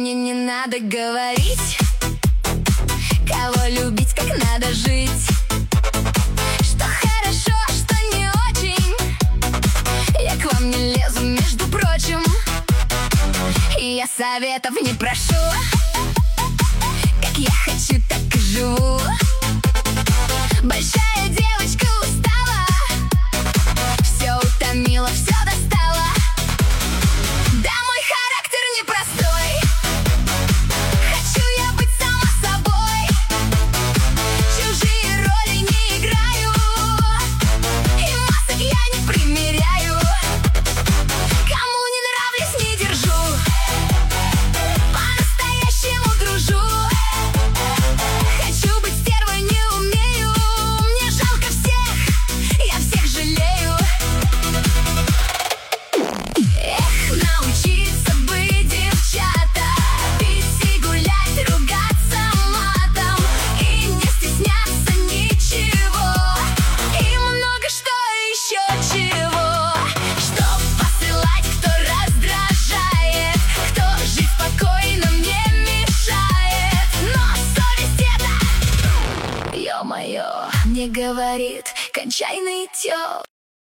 мне не надо говорить, кого любить, как надо жить, что хорошо, что не очень. Я к вам не лезу, между прочим, и я советов не прошу. Как я хочу, так и живу. Большая девочка устала, все утомила, все достала. Да, мой характер непростой, хочу я быть сама собой. Чужие роли не играю, и масок я не примеряю. Кому не нравлюсь, не держу, по-настоящему дружу. Хочу быть стервой, не умею, мне жалко всех, я всех жалею. Эх, научиться быть, девчата, пить и гулять, ругаться матом и не стесняться ничего, и много что еще чего. Чтоб посылать, кто раздражает, кто жить спокойно мне мешает. Но совесть это, ё-моё, мне говорит: кончай нытьё.